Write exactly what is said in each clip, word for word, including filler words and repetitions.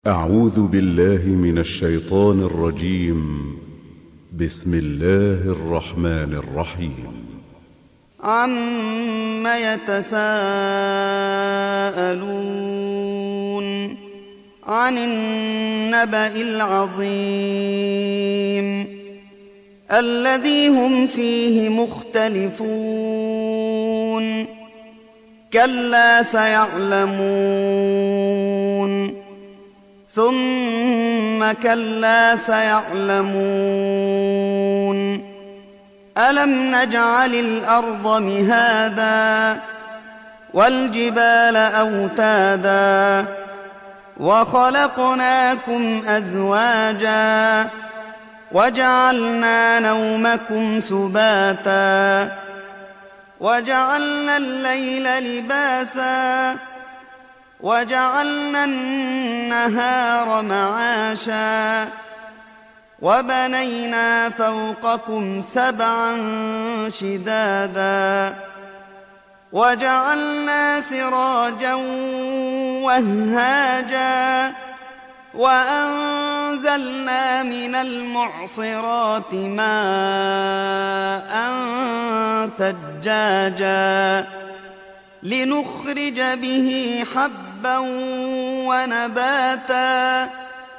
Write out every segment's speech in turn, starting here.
أعوذ بالله من الشيطان الرجيم. بسم الله الرحمن الرحيم. عَمَّ يَتَسَاءَلُونَ عَنِ النَّبَإِ الْعَظِيمِ الَّذِي هُمْ فِيهِ مُخْتَلِفُونَ كَلَّا سَيَعْلَمُونَ ثُمَّ كَلَّا سَيَعْلَمُونَ أَلَمْ نَجْعَلِ الْأَرْضَ مِهَادًا وَالْجِبَالَ أَوْتَادًا وَخَلَقْنَاكُمْ أَزْوَاجًا وَجَعَلْنَا نَوْمَكُمْ سُبَاتًا وَجَعَلْنَا اللَّيْلَ لِبَاسًا وَجَعَلْنَا النَّهَارَ مَعَاشًا وَبَنَيْنَا فَوْقَكُمْ سَبْعًا شِدَادًا وَجَعَلْنَا سِرَاجًا وَهَّاجًا وَأَنزَلْنَا مِنَ الْمُعْصِرَاتِ مَاءً ثَجَّاجًا لِنُخْرِجَ بِهِ حَبًّا وَنَبَاتًا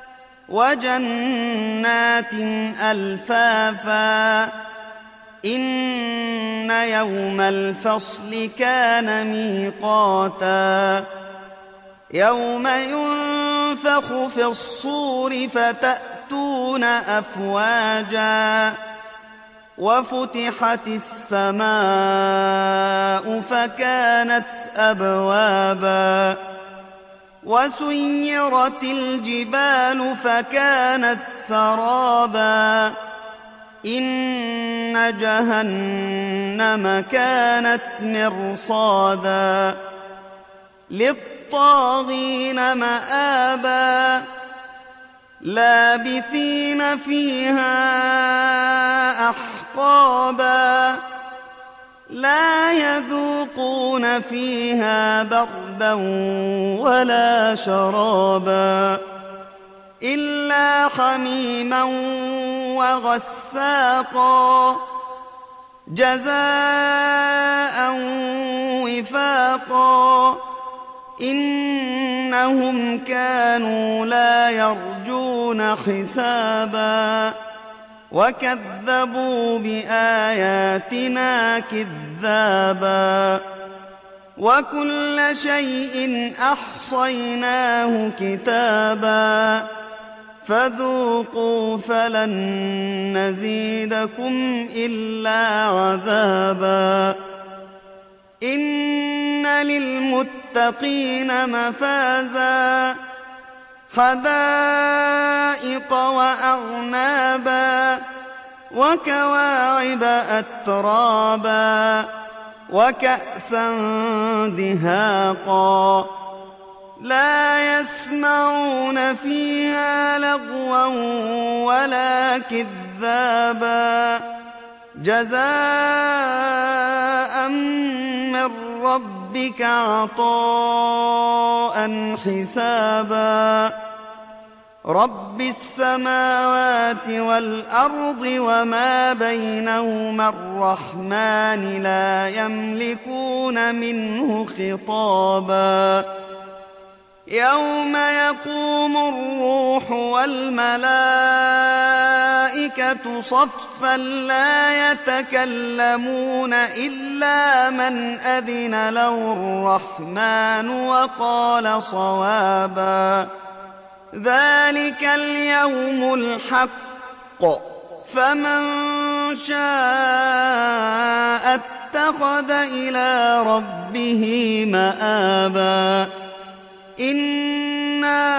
وَجَنَّاتٍ أَلْفَافًا إِنَّ يَوْمَ الْفَصْلِ كَانَ مِيقَاتًا يَوْمَ يُنفَخُ فِي الصُّورِ فَتَأْتُونَ أَفْوَاجًا وَفُتِحَتِ السَّمَاءُ فَكَانَتْ أَبْوَابًا وَسُيِّرَتِ الْجِبَالُ فَكَانَتْ سَرَابًا إِنَّ جَهَنَّمَ كَانَتْ مِرْصَادًا لِلطَّاغِينَ مَآبًا لَابِثِينَ فِيهَا أَحْقَابًا لَا يَذُوقُونَ فِيهَا بَرْدًا وَلَا شَرَابًا إِلَّا حَمِيمًا وَغَسَّاقًا جَزَاءً وِفَاقًا إِنَّهُمْ كَانُوا لَا يَرْجُونَ حِسَابًا وَكَذَّبُوا بِآيَاتِنَا كِذَّابًا وَكُلَّ شَيْءٍ أَحْصَيْنَاهُ كِتَابًا فَذُوقُوا فَلَن نَّزِيدَكُمْ إِلَّا عَذَابًا إِنَّ لِلْمُتَّقِينَ مَفَازًا حَدَائِقَ وَأَعْنَابًا وَكَوَاعِبَ أَتْرَابًا وَكَأْسًا دِهَاقًا لَا يَسْمَعُونَ فِيهَا لَغْوًا وَلَا كِذَّابًا جَزَاءً مِّن رَّبِّكَ عَطَاءً حِسَابًا رَبِّ السَّمَاوَاتِ وَالْأَرْضِ وَمَا بَيْنَهُمَا الرَّحْمَٰنِ لَا يَمْلِكُونَ مِنْهُ خِطَابًا يَوْمَ يَقُومُ الرُّوحُ وَالْمَلَائِكَةُ صَفًّا لَّا يَتَكَلَّمُونَ إِلَّا مَنْ أَذِنَ لَهُ الرَّحْمَٰنُ وَقَالَ صَوَابًا ذَلِكَ الْيَوْمُ الْحَقُّ فَمَن شَاءَ اتَّخَذَ إِلَىٰ رَبِّهِ مَآبًا إِنَّا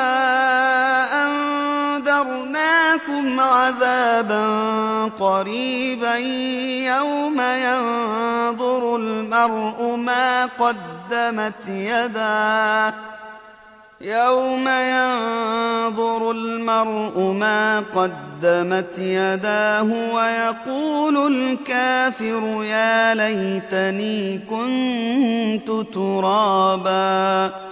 أَنذَرْنَاكُمْ عَذَابًا قَرِيبًا يَوْمَ يَنظُرُ الْمَرْءُ مَا قَدَّمَتْ يَدَاهُ يَوْمَ يَنظُرُ الْمَرْءُ مَا قَدَّمَتْ يَدَاهُ وَيَقُولُ الْكَافِرُ يَا لَيْتَنِي كُنتُ تُرَابًا